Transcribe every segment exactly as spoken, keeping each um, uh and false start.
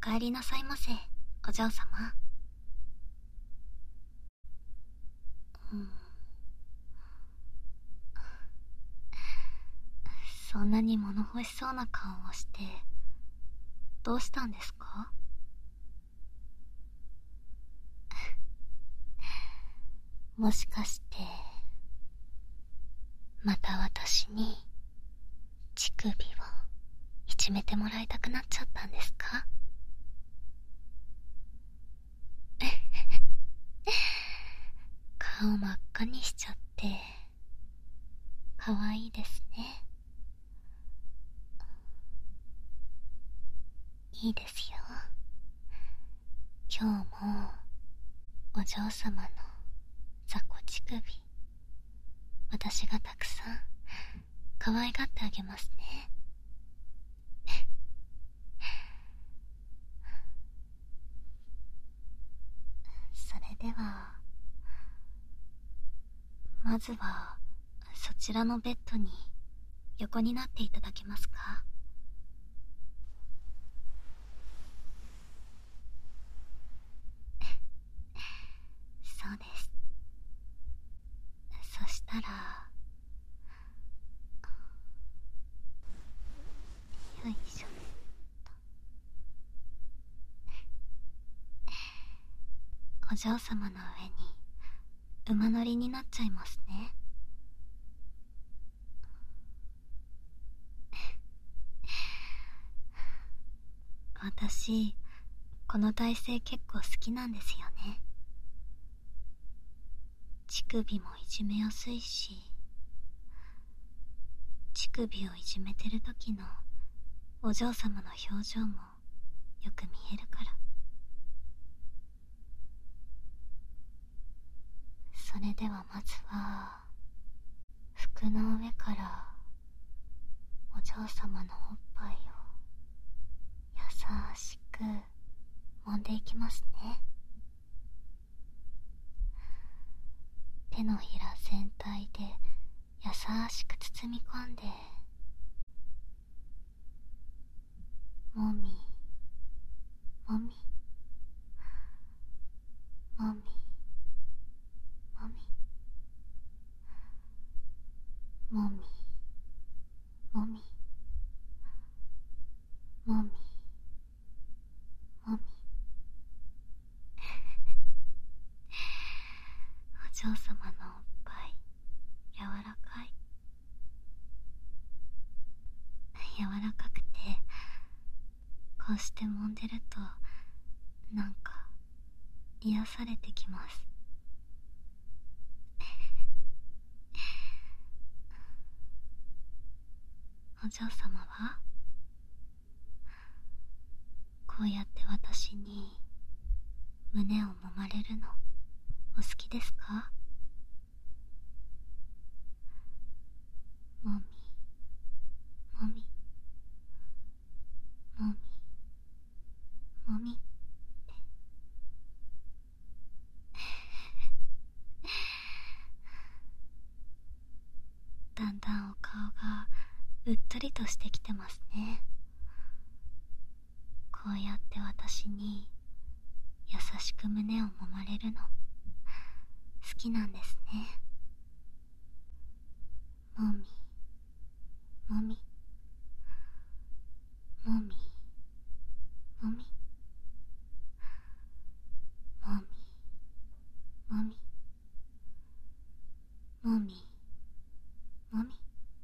帰りなさいませ、お嬢様。うん、そんなに物欲しそうな顔をしてどうしたんですか？もしかしてまた私に乳首をいじめてもらいたくなっちゃったんですか？顔真っ赤にしちゃってかわいいですね。いいですよ。今日もお嬢様の雑魚乳首、私がたくさん可愛がってあげますね。それではまずはそちらのベッドに横になっていただけますか？そうです。そしたら、よいしょ。お嬢様の上に馬乗りになっちゃいますね。私この体勢結構好きなんですよね。乳首もいじめやすいし、乳首をいじめてる時のお嬢様の表情もよく見えるから。それではまずは服の上からお嬢様のおっぱいを優しく揉んでいきますね。手のひら全体で優しく包み込んで、もみもみもみもみもみもみもみもみお嬢様のおっぱい柔らかい、柔らかくて、こうして揉んでるとなんか癒されてきます。お嬢様はこうやって私に胸を揉まれるのお好きですか？もみもみもみもみってだんだんお顔がうっとりとしてきてますね。こうやって私に優しく胸を揉まれるの好きなんですね。もみもみもみもみもみもみもみもみ。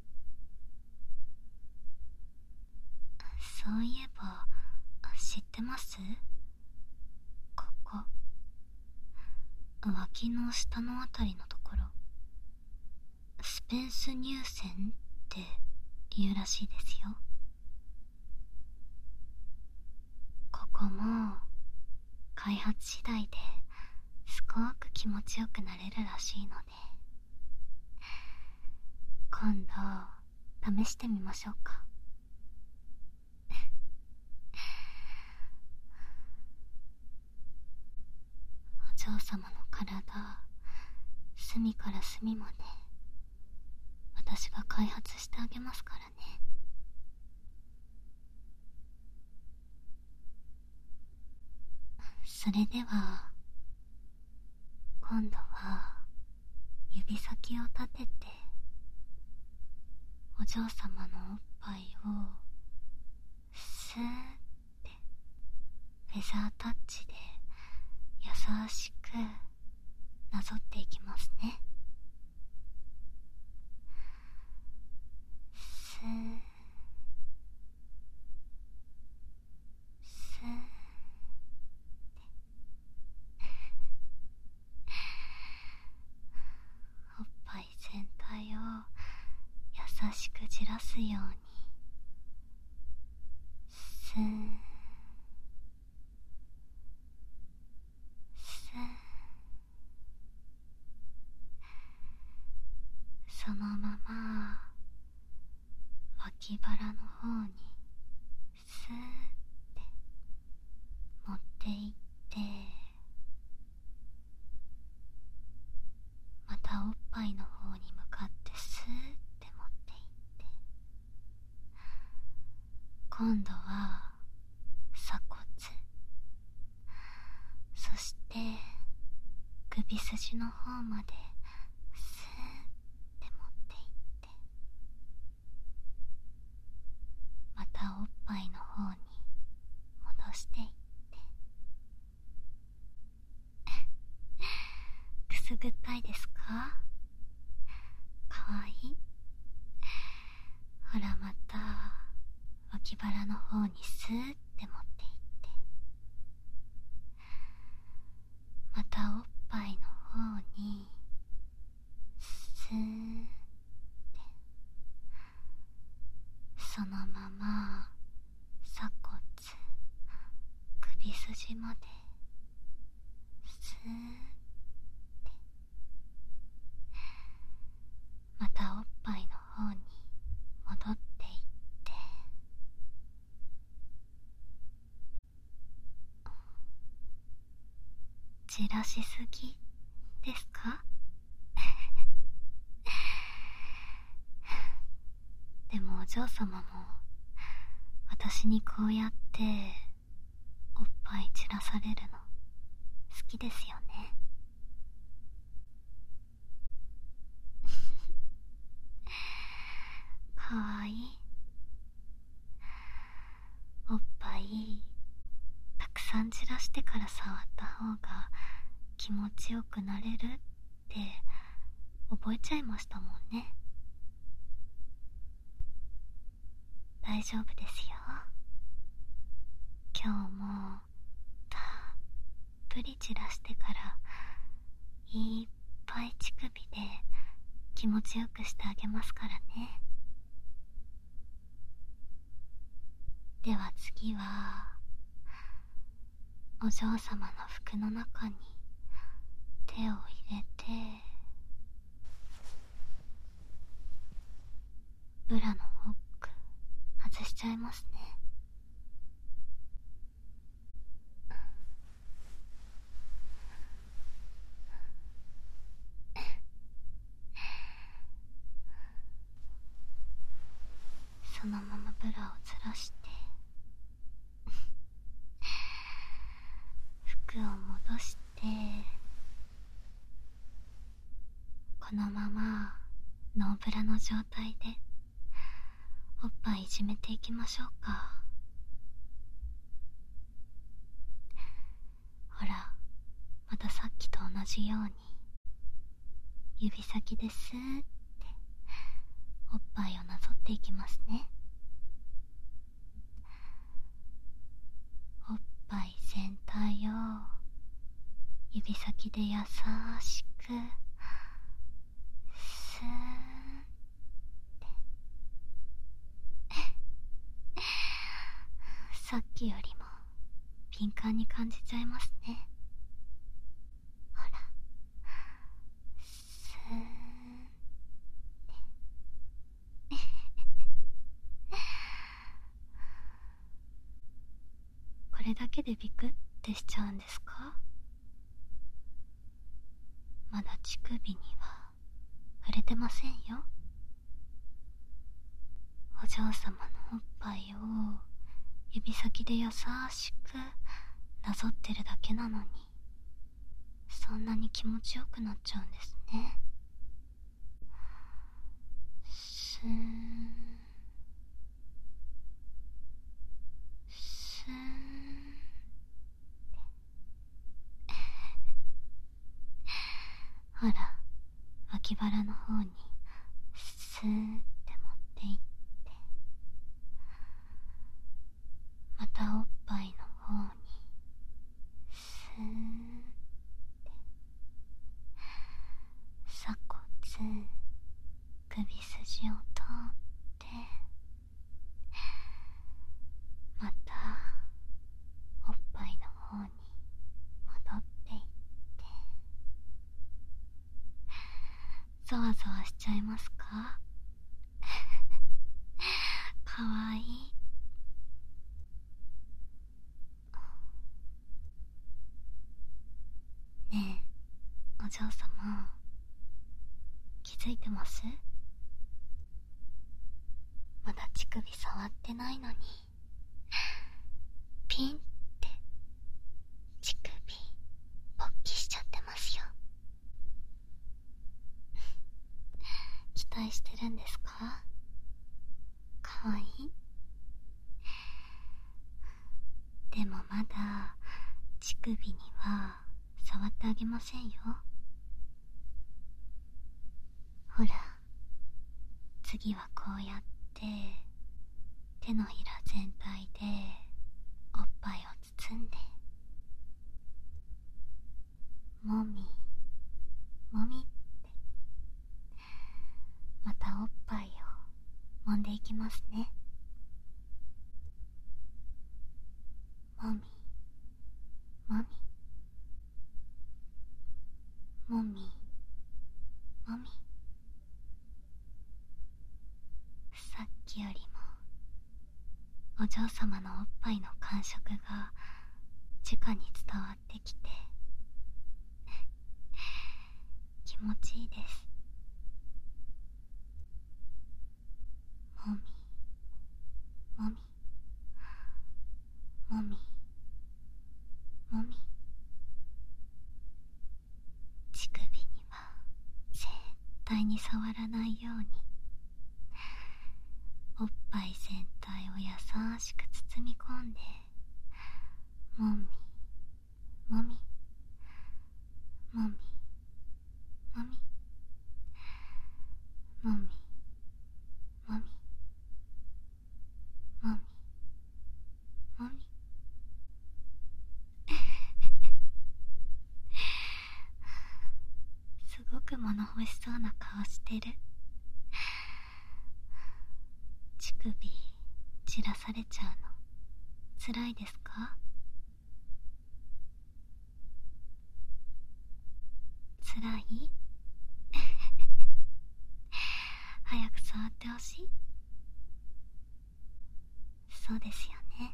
そういえば知ってます？ここ脇の下のあたりのところ、スペンス乳腺って言うらしいですよ。ここも開発次第ですごく気持ちよくなれるらしいので、今度試してみましょうか。お嬢様の体、隅から隅まで私が開発してあげますからね。 それでは今度は指先を立ててお嬢様のおっぱいをスーってフェザータッチで優しくなぞっていきますね。スースーおっぱい全体を優しくじらすようにスースーそのまま脇腹の方にスーって持っていって、またおっぱいの方に向かってスーって持っていって、今度は鎖骨、そして首筋の方までスーって持っていって、またおっぱいの方に戻していって、くすぐったいですか？かわいい。ほら、また脇腹の方にスーって持っていって、またおっぱいの方にスーって、そのまま鎖骨、首筋までスーって、またおっぱいの方に戻っていって、じらしすぎですか？でもお嬢様も私にこうやっておっぱい散らされるの好きですよね。かわいい。おっぱいたくさん散らしてから触った方が気持ちよくなれるって覚えちゃいましたもんね。大丈夫ですよ。今日もたっぷり散らしてからいっぱい乳首で気持ちよくしてあげますからね。では次はお嬢様の服の中に手を入れてブラのホック外しちゃいますね。そのままブラをずらして服を戻して、このままノーブラの状態でおっぱいいじめていきましょうか。ほら、またさっきと同じように指先でスーっておっぱいをなぞっていきますね。おっぱい全体を指先で優しくスーってさっきよりも敏感に感じちゃいますね。ほら、スーってこれだけでビクってしちゃうんですか？まだ乳首には触れてませんよ。お嬢様のおっぱいを指先で優しくなぞってるだけなのに、そんなに気持ちよくなっちゃうんですね。スーンスーンほら、脇腹の方にスーって持っていって、またおっぱいの方にスーって鎖骨、首筋を通ってまたおっぱいの方に戻っていって、ゾワゾワしちゃいますか？かわいい。ねえ、お嬢様、気づいてます？まだ乳首触ってないのに、ピンって乳首勃起しちゃってますよ。期待してるんですか？かわいい。でもまだ乳首には触ってあげませんよ。ほら、次はこうやって手のひら全体でおっぱいを包んで、もみもみってまたおっぱいを揉んでいきますね。もみもみもみもみ。さっきよりもお嬢様のおっぱいの感触が直に伝わってきて気持ちいいです。もみもみもみもみ。乳首には絶対に触らないように、おっぱい全体を優しく包み込んで、もみもみもみもみもみもみもみもみ。すごく物欲しそうな顔してる。乳首散らされちゃうのつらいですか？つらい？早く触ってほしい？そうですよね。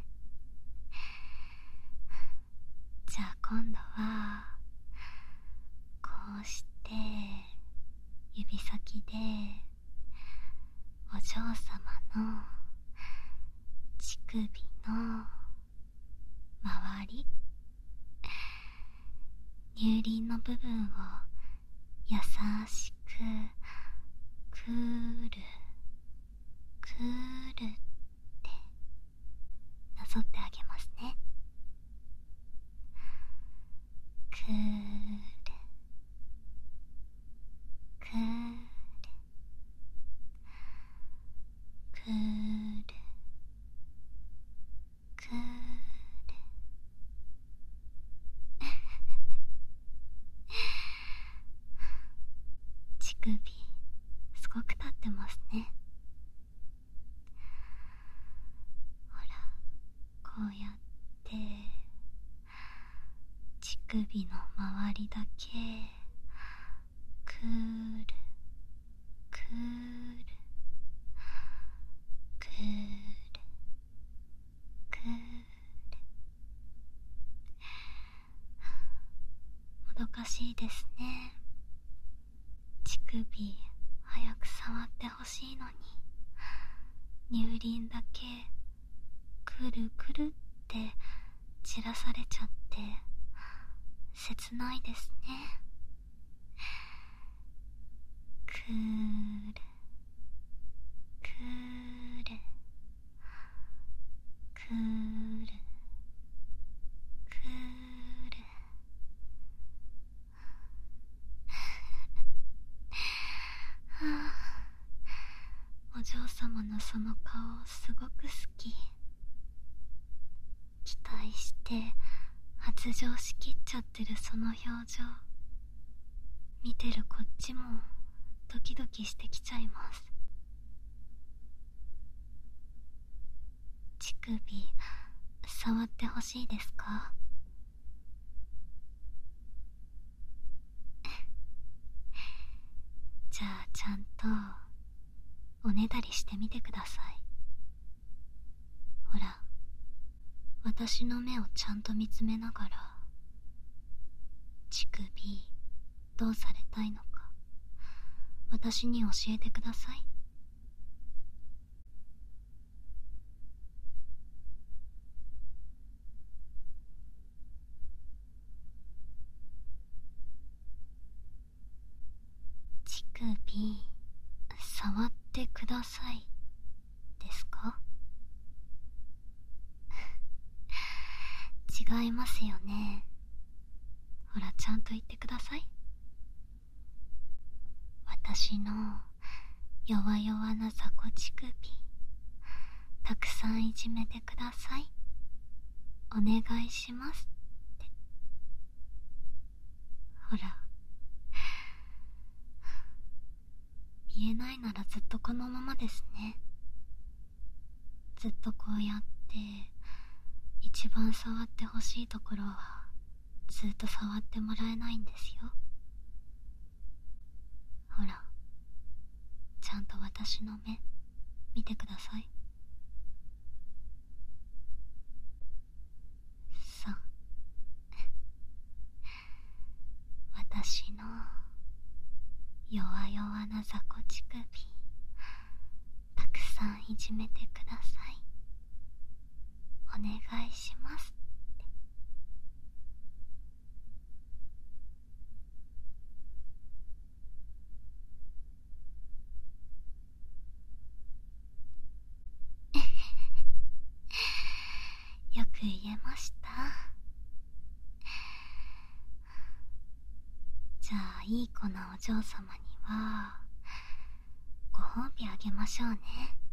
じゃあ今度はこうして指先でお嬢様の乳首の周り、乳輪の部分を優しくくるくるってなぞってあげますね。くるくるくるくる。乳首すごく立ってますね。ほら、こうやって乳首の周りだけくるくるくるくる。もどかしいですね。乳首早く触ってほしいのに、乳輪だけくるくるって散らされちゃって切ないですね。くーるくーるくーるくーるはあ、お嬢様のその顔すごく好き。期待して発情しきっちゃってるその表情、見てるこっちもドキドキしてきちゃいます。乳首触ってほしいですか？じゃあちゃんとおねだりしてみてください。ほら、私の目をちゃんと見つめながら、乳首どうされたいのか私に教えてください。乳首触ってくださいですか？違いますよね。ほら、ちゃんと言ってください。私の弱々な雑魚乳首たくさんいじめてください、お願いしますって。ほら、言えないならずっとこのままですね。ずっとこうやって一番触ってほしいところはずっと触ってもらえないんですよ。ほら、ちゃんと私の目見てください。そう、私の弱々な雑魚乳首たくさんいじめてください、お願いしますって。よく言えました。じゃあいい子なお嬢様にはご褒美あげましょうね。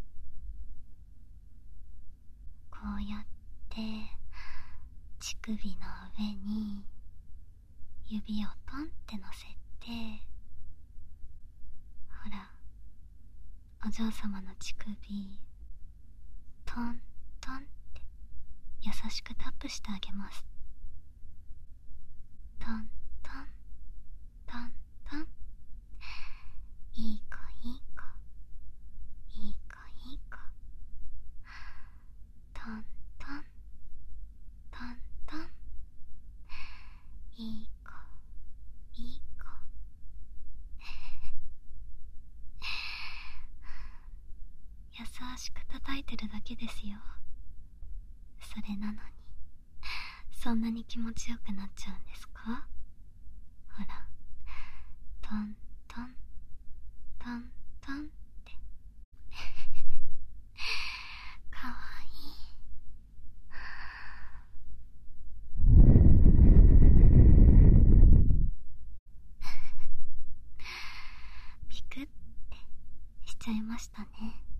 こうやって乳首の上に指をトンってのせて、ほら、お嬢様の乳首トントンって優しくタップしてあげます。トントントントン、いい子いい子いい子いい子、トントントントン、いい子いい子優しく叩いてるだけですよ。それなのにそんなに気持ちよくなっちゃうんですか？ほら、トントントントンってかわいい。ピクってしちゃいましたね。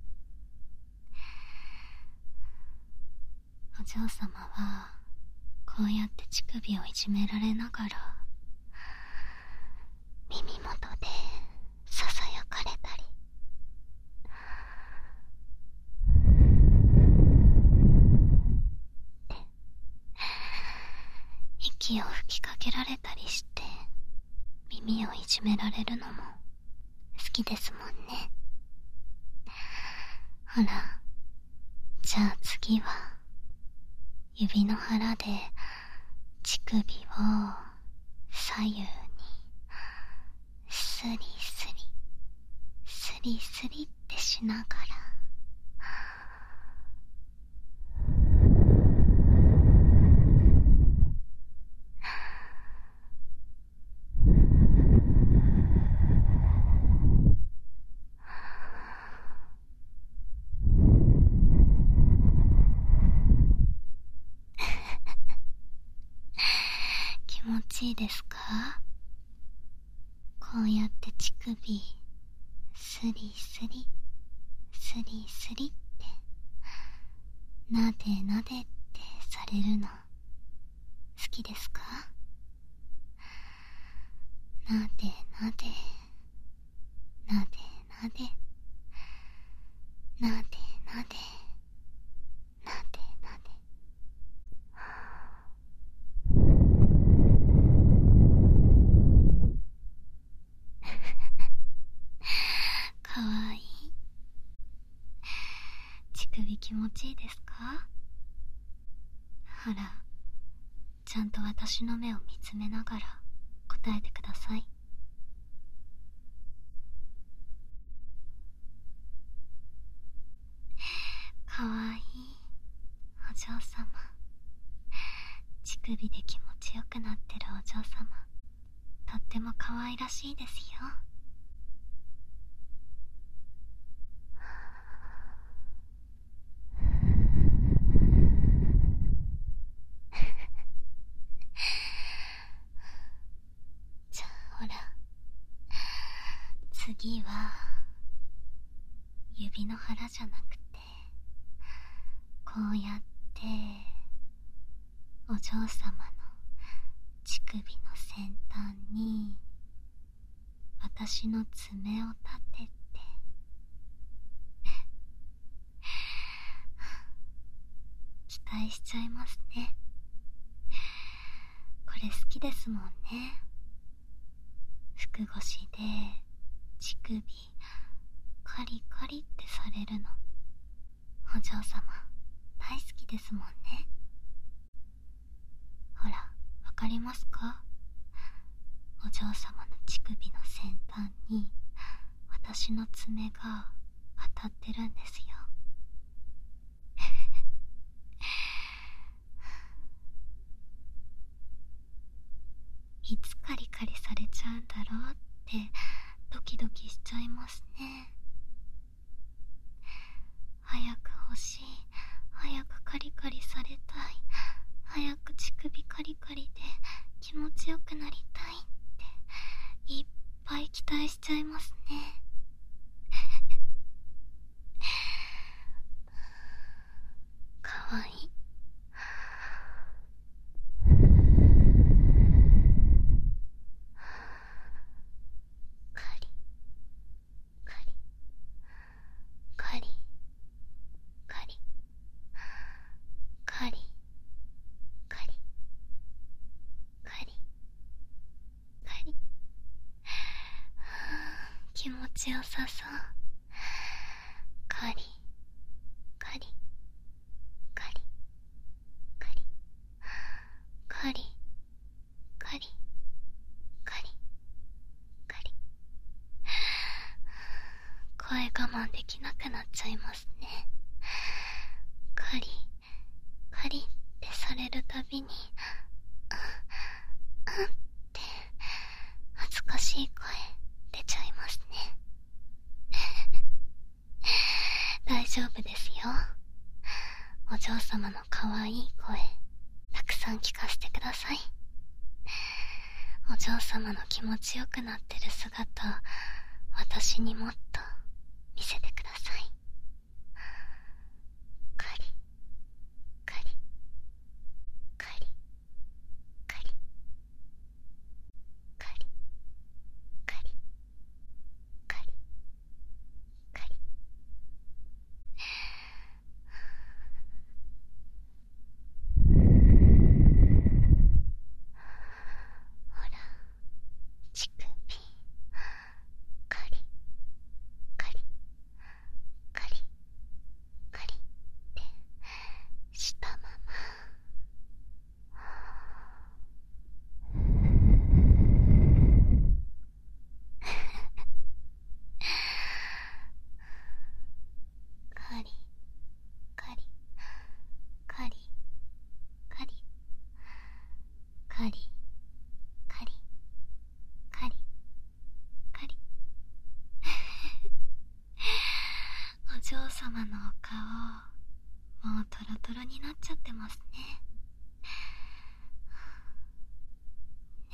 お嬢様はこうやって乳首をいじめられながら耳元でささやかれたり、で息を吹きかけられたりして耳をいじめられるのも好きですもんね。ほら、じゃあ次は指の腹で乳首を左右にスリスリスリスリってしながら、 ちいいですか？こうやって乳首スリスリスリスリってなでなでってされるの好きですか？なでなでなでなでなでなでなでなで。かわいい。乳首気持ちいいですか？ほら、ちゃんと私の目を見つめながら答えてください。かわいいお嬢様。乳首で気持ちよくなってるお嬢様、とっても可愛らしいですよ。じゃあほら、次は指の腹じゃなくて、こうやってお嬢様の乳首の先端に私の爪を立てて期待しちゃいますね。これ好きですもんね。服越しで乳首カリカリってされるの、お嬢様大好きですもんね。ほら、わかりますか？お嬢様の乳首の先端に私の爪が当たってるんですよ。いつカリカリされちゃうんだろうってドキドキしちゃいますね。早く欲しい、早くカリカリされたい、早く乳首カリカリで気持ちよくなりたいっていっぱい期待しちゃいますね。かわいい。カリカリカリカリカリカリカリカリ。気持ちよさそう。カリカリカリカリカリカリカリカリ。声我慢できなくなっちゃいますね。カリカリってされるたびに、うんうんって恥ずかしい声出ちゃいますね。大丈夫ですよ。お嬢様の可愛い声たくさん聞かせてください。お嬢様の気持ちよくなってる姿、私にもっと見せてください。カリカリカリカリカリカリカリカリ。ほら、乳首カリカリカリカリってしたままカリカリカリカリカリカリカリカリカリ。お嬢様のお顔もうトロトロになっちゃってますね。ね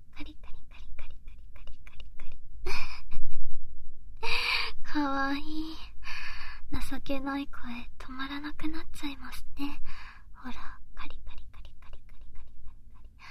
カリカリカリカリカリカリカリカリかわいい。情けない声止まらなくなっちゃいますね。ほら、カリカリカリカリカリカリカリカリ。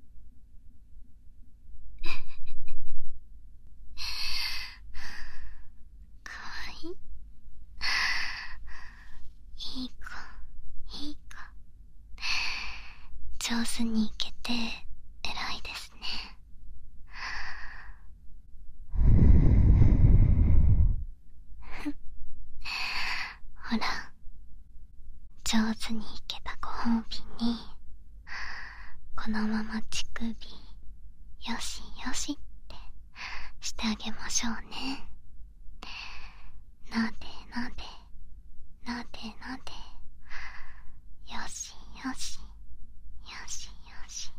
かわいい。いい子、いい子。上手にいけて偉いですね。ほら、上手にいけたご褒美に、このまま乳首よしよしってしてあげましょうね。なでなでなでなで、よしよしよしよし。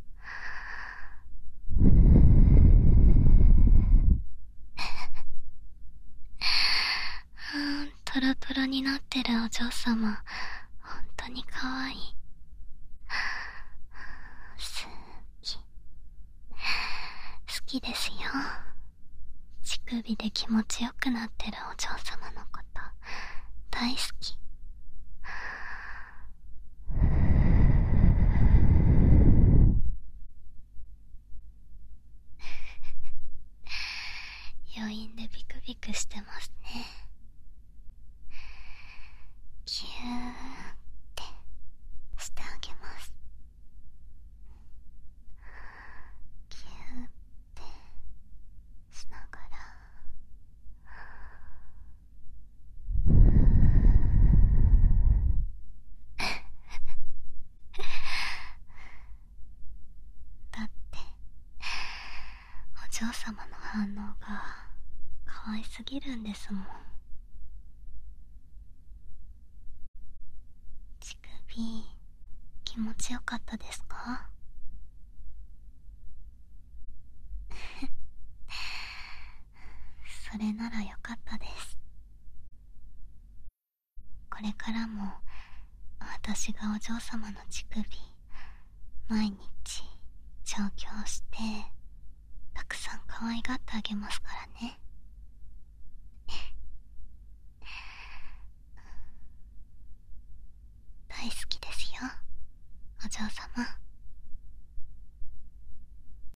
うん、トロトロになってるお嬢様、ほんとにかわいい。好き、好きですよ。乳首で気持ちよくなってるお嬢様のこと大好き。余韻でビクビクしてますね。キューってしてあげます。キューってしながら、だってお嬢様の反応が可愛すぎるんですもん。乳首気持ちよかったですか？それならよかったです。これからも私がお嬢様の乳首毎日調教してたくさん可愛がってあげますからね。